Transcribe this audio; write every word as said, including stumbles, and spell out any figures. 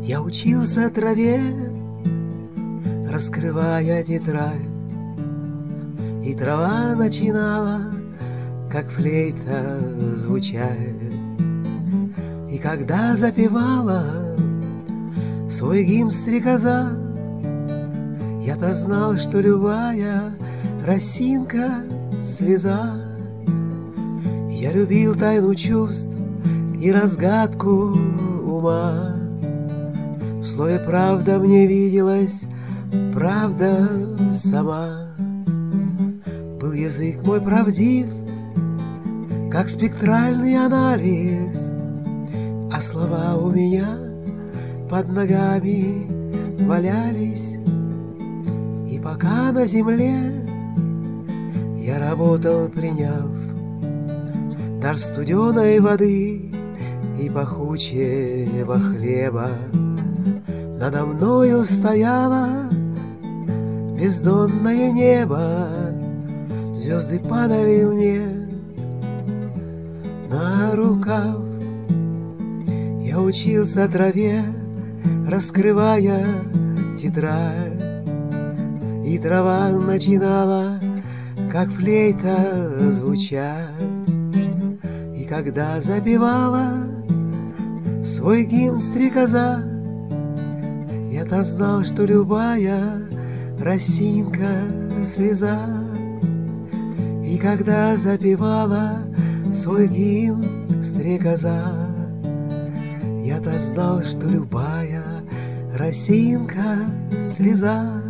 Я учился траве, раскрывая тетрадь, и трава начинала, как флейта, звучать. И когда запевала свой гимн стрекоза, я-то знал, что любая росинка — слеза. Я любил тайну чувств и разгадку ума. В слове «правда» мне виделась правда сама. Был язык мой правдив, как спектральный анализ, а слова у меня под ногами валялись. И пока на земле я работал, приняв дар студеной воды и пахучего хлеба, надо мною стояло бездонное небо. Звезды падали мне на рукав. Я учился траве, раскрывая тетрадь, и трава начинала, как флейта, звучать. И когда запевала свой гимн стрекоза, я-то знал, что любая росинка — слеза. И когда запевала свой гимн стрекоза, я-то знал, что любая росинка — слеза.